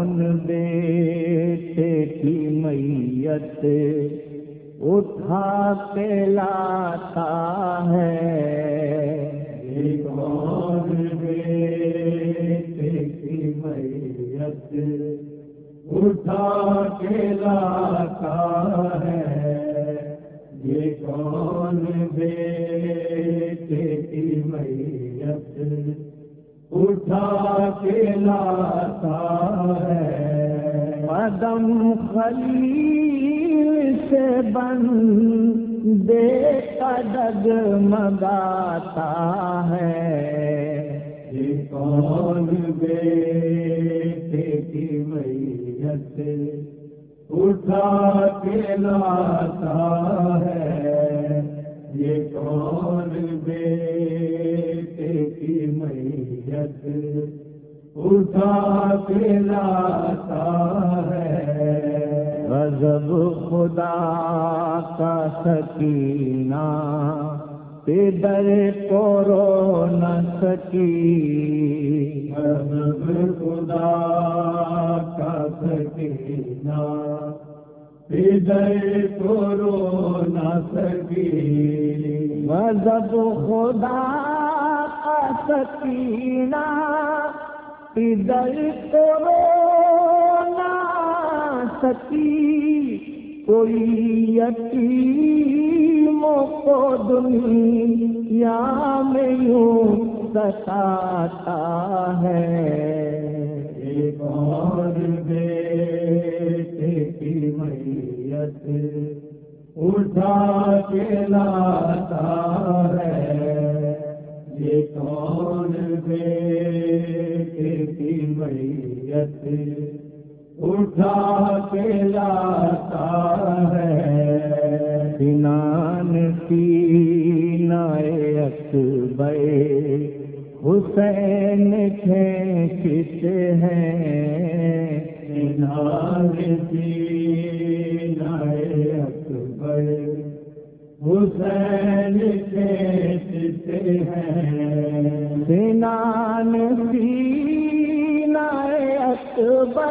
کون بیٹے کی میت اٹھا کے لاتا ہے؟ یہ کون بیٹے کی میت اٹھا کے لاتا ہے؟ یہ کون بیٹے کی میت اٹھا کے لاتا ہے؟ قدم خلیل سے بندے کا ڈگمگاتا ہے۔ یہ کون بیٹے کی میت اٹھا کے لاتا ہے؟ یہ کون بیٹے کی میت اٹھا کے لاتا ہے؟ غضب خدا کا سکینہ پدر کو رو نہ سکی۔ غضب خدا کا سکینہ پدر کو رو نہ سکی۔ غضب خدا کا سکینہ پدر کو رو نہ سکی۔ کوئی یتیموں کو دنیا میں یوں ستاتا ہے۔ یہ کون بیٹے کی میت اٹھا کے لاتا ہے؟ یہ کون بیٹے کی میت اٹھا کے لاتا ہے؟ سنان سینہ اکبر حسین کھینچتے ہیں۔ سنان سینہ اکبر حسین کھینچتے ہیں۔ سنان سینہ اکبر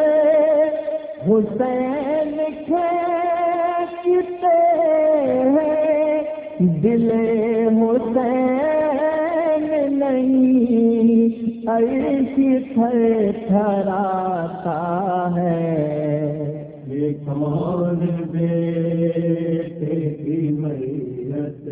حسین کھینچتے ہیں۔ دل حسین نہیں عرش تھر تھراتا ہے۔ یہ کون بیٹے کی میت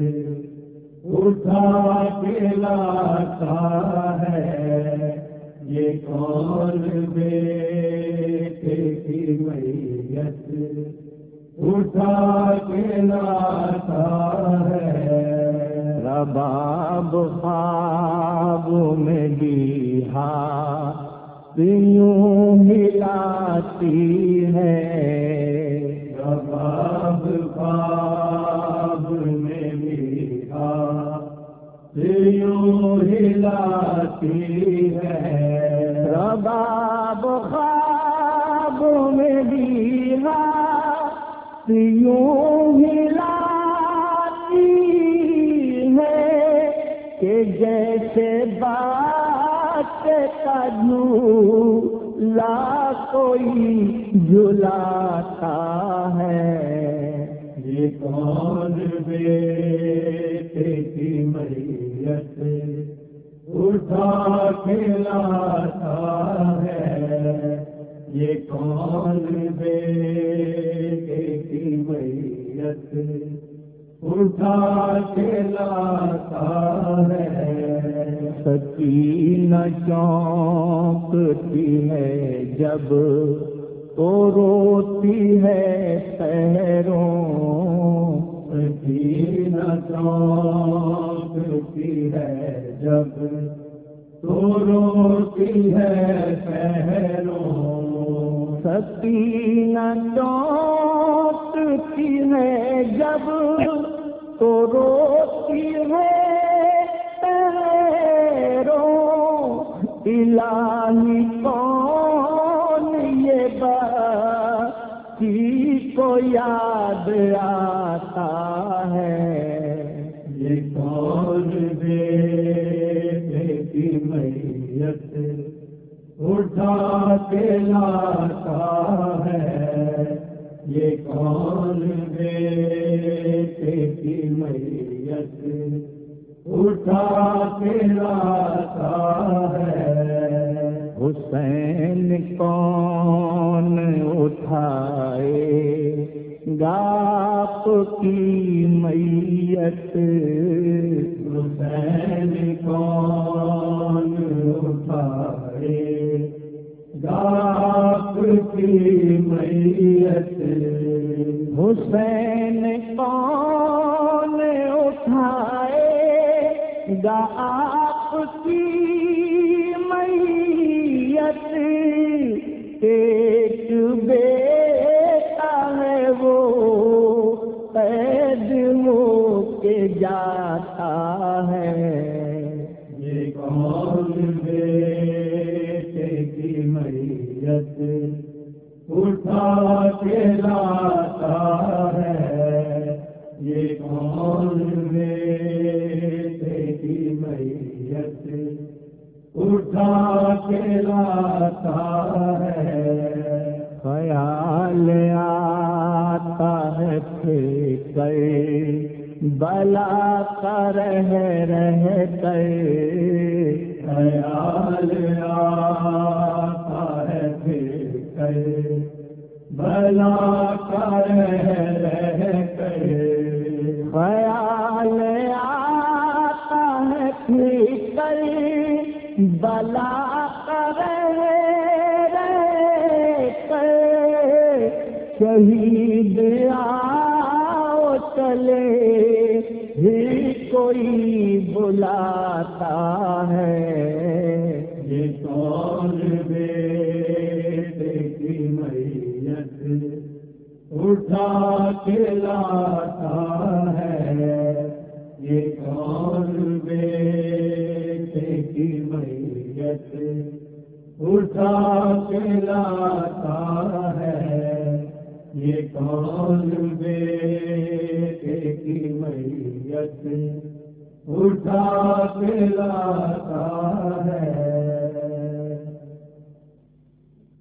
اٹھا کے لاتا ہے؟ یہ کون بیٹے کی میت اٹھا کے لاتا ہے؟ رباب خواب میں دیہا یوں ہلاتی ہے۔ رباب خواب میں دیہا یوں ہلاتی ہے۔ رباب خواب میں دیہا یوں ہلاتی ہے کہ جیسے بات کا جھولا کوئی جھلاتا ہے۔ یہ کون بیٹے کی میت اٹھا کے لاتا ہے؟ یہ کون بیٹے کی میت اٹھا کے لاتا ہے؟ سکینہ چونکتی ہے جب تو روتی ہے پیروں۔ سکینہ چونکتی ہے جب تو روتی ہے پیروں۔ سکینہ چونکتی ہے جب تو روتی ہے پیروں۔ الہی کون یہ باقی کو یاد آتا ہے؟ یہ کون بیٹے کی میت اٹھا اٹھا کے لاتا ہے، یہ کون بیٹے کی میت اٹھا کے لاتا ہے؟ حسین کون اٹھائے گا آپ کی میت؟ حسین کون اٹھائے گا آپ کی میت؟ حسین کون اٹھائے گا آپ کی میت؟ ایک بیٹا ہے وہ قید ہو کے جاتا ہے، یہ کون بیٹے کی میت اٹھا کے لاتا ہے؟ یہ کون بیٹے کی میت اٹھا کے لاتا ہے؟ خیال آتا ہے فکر بلا کا رہ کر، خیال آتا ہے فکر بلا کا رہ کر، خیال آتا ہے فکر بلا کر کر، شہید آؤ چلے ہی کوئی بلاتا ہے، یہ کون بیٹے کی میت اٹھا کے لاتا ہے؟ یہ کون بیٹے کی میت اٹھا کے لاتا ہے؟ یہ کون بیٹے کی میت اٹھا کے لاتا ہے؟